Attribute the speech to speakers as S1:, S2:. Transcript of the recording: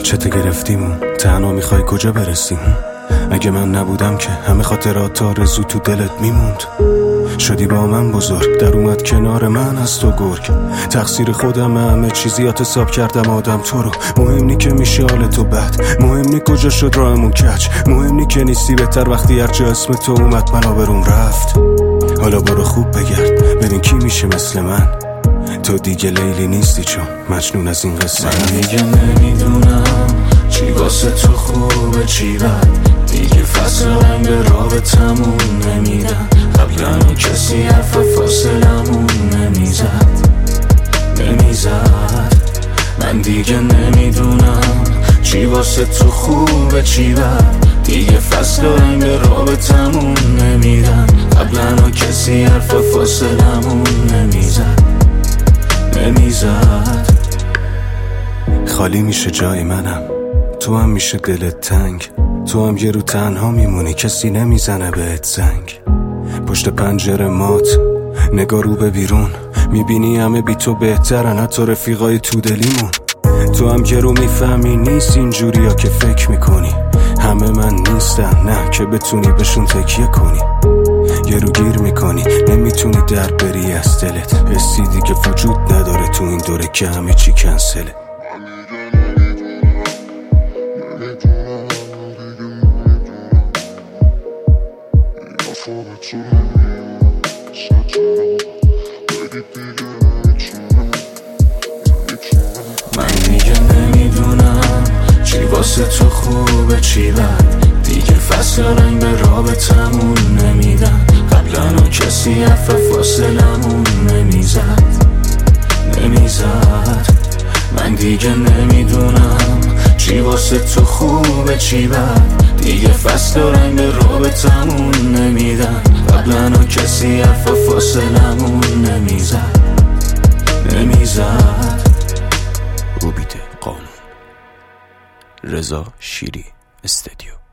S1: چته گرفتیمون تنها میخوای کجا برسیم؟ اگه من نبودم که همه خاطرات آرزو تو دلت میموند. شدی با من بزرگ، در اومد کنار من از تو گرگ. تقصیر خودم، همه چیزیات حساب کردم آدم تو رو. مهم نی که میشه حال تو بد، مهم نی کجا شد راهمون کج، مهم نی که نیستی بهتر وقتی هرجا اسم تو اومد من آبروم رفت. حالا برو خوب بگرد ببین کی میشه مثل من. تو دیگه لیلی نیستی چون مجنون از این قصه.
S2: من دیگه نمیدونم چی واسه تو خوبه چی بد، دیگه فصل رنگ به رابطمون نمیدن. قبلا کسی حرف فاصلمون نمیزد. من دیگه نمیدونم چی واسه تو خوبه چی بد، دیگه فصل رنگ به رابطمون نمیدن. قبلا کسی حرف فاصلمون نمیزد.
S1: خالی میشه جای منم، تو هم میشه دلت تنگ. تو هم یه رو تنها میمونی، کسی نمیزنه بهت زنگ. پشت پنجره مات نگاه رو به بیرون، میبینی همه بی تو بهترن، حتی رفیقای تو دلیمون. تو هم یه رو میفهمی نیست اینجوری ها که فکر میکنی. همه من نیستن نه که بتونی بهشون تکیه کنی. یه رو گیر میکنی نمیتونی در بری از دلت، حسی دیگه وجود نداره تو این دوره که همه چی کنسله.
S2: من دیگه نمیدونم چی واسه تو خوبه چی بد، دیگه فصل رنگ به رابطمون نمیدن. قبلا کسی حرف فاصلمون نمیزد. من دیگه نمیدونم چی واسه تو خوبه چی بد، دیگه فصل رنگ به رابطمون نمیدن. قبلا کسی حرف فاصلمون نمیزد.
S1: روبیت قانون، رضا شیری استودیو.